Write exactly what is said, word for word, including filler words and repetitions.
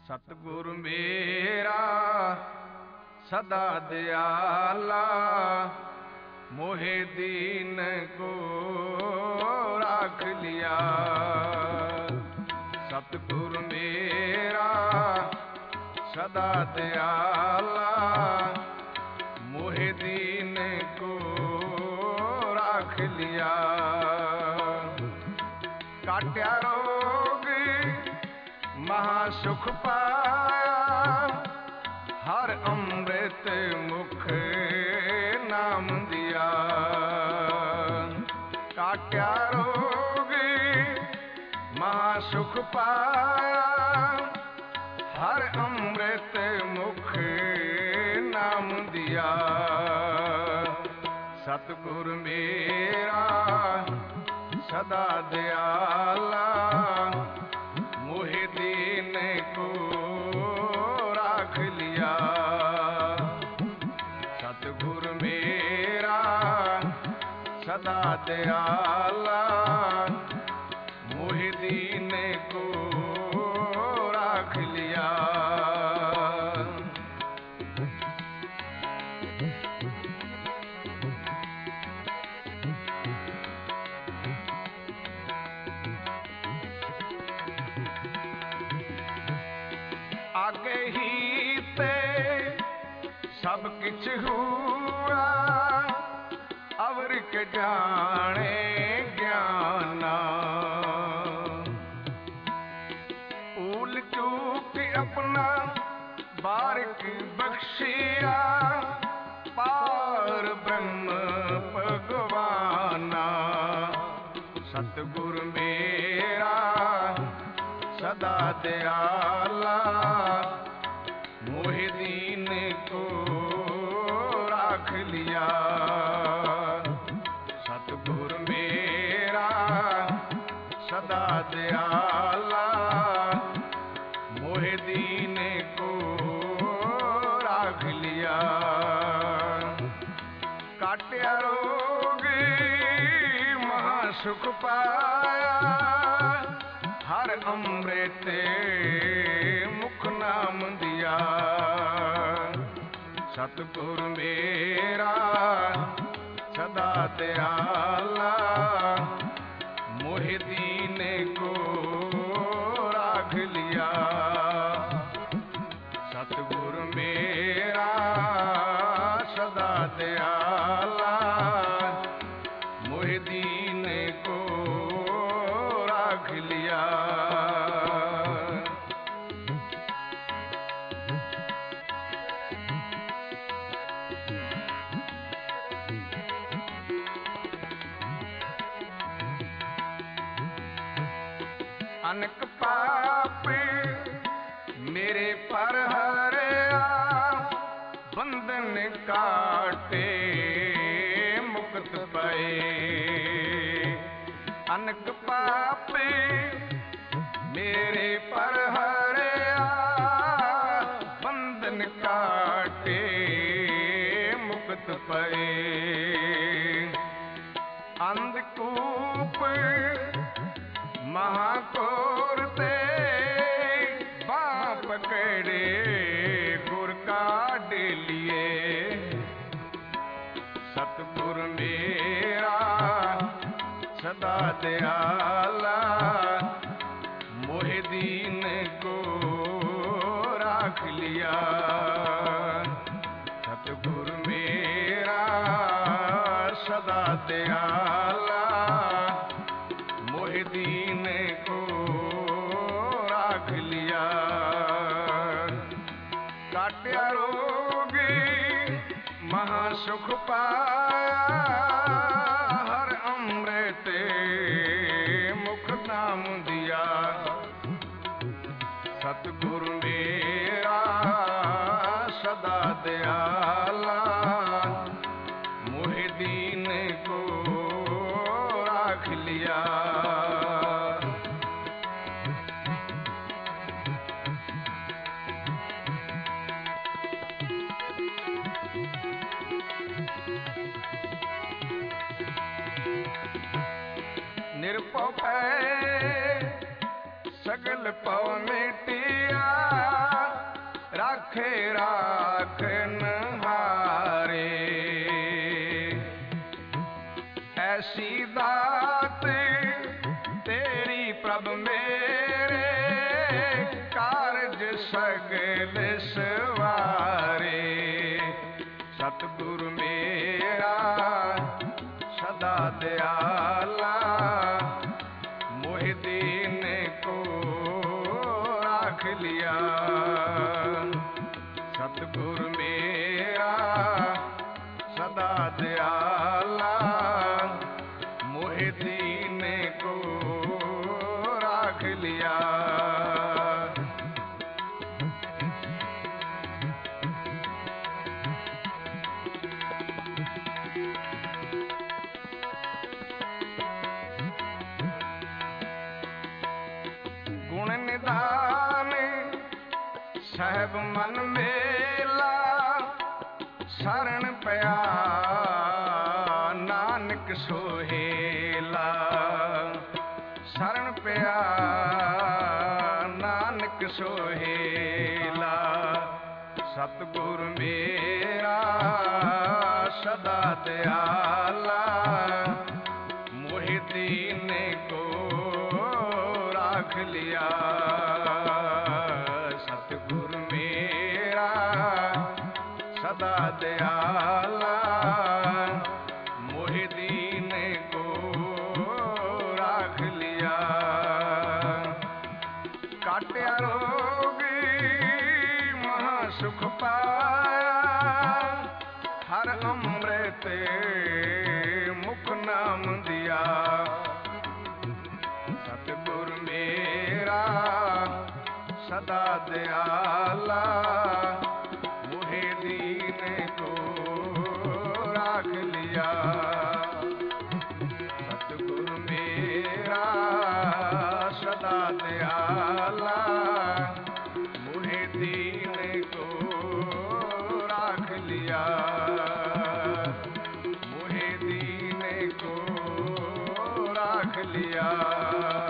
सतगुरु मेरा सदा दयाला, मोहे दीन को राख लिया। सतगुरु मेरा सदा दयाला, मोहे दीन को राख लिया। काट्या रोग महासुख पाया, हर अमृत मुख नाम दिया। काट्या रोग महासुख पाया, हर अमृत मुख नाम दिया। सतगुरु मेरा सदा दयाला, मोहे दीन को राख लिया। सतगुरु मेरा सदा दयाला, मोहे दीन को राख लिया। आगे ही ते सब किछ हुआ, अवर के जाने ज्ञाना। ऊल चूक अपना बारिक बख्शिया, पार ब्रह्म भगवाना। सतगुरु मेरा सदा दयाला, मोहे दीन को राख लिया। सतगुरु मेरा सदा दयाला, मोहे दीन को राख लिया। काट्या रोग महासुख पाया, हर अमृत मुख नाम दिया। सतगुरु मेरा सदा दयाला, मोहे दीन को राख लिया। सतगुरु मेरा सदा दयाला, मोहे दीन को राख लिया। अनक पाप मेरे पर हरया, बंधन काटे मुक्त पाए। अनक पाप मेरे पर हरया, बंधन काटे मुक्त पाए। अंधकूप महाकोर ते बाप पकड़े, गुर काट लिए। सतगुरु मेरा सदा दयाला, मोहे दीन को राख लिया। सतगुरु मेरा सदा दयाला, मोहे दीन को राख लिया। काट्या रोग महासुख पाया, हर अमृत मुख नाम दिया। सतगुरु मेरा सदा दयाला, मोहे दीन को राख लिया। निरपौ सगल पव मिटिया, राखे राखन हारे। ऐसी दात तेरी प्रभ मेरे कारज सगल सवारे। सतगुरु मेरा सदा दयाला मोहि दीन को राख लिया। सतगुरु मेरा सदा दयाला मोहि दीन को राख लिया। गुण निदान सहब मन मेला शरण पया नानक सोहेला। शरण पया नानक सोहेला। सतगुरु मेरा सदा दयाला मोहि दीन को राख लिया। सतगुरु मेरा सदा दयाला मोहि दीन को राख लिया। काट्या रोग महासुख पाया हर अमृत मुख नाम दिया। सतगुरु मेरा सदा दयाला मोहि दीन को राख लिया। सतगुरु मेरा सदा दयाला मोहि दीन को राख लिया। मोहि दीन को राख लिया।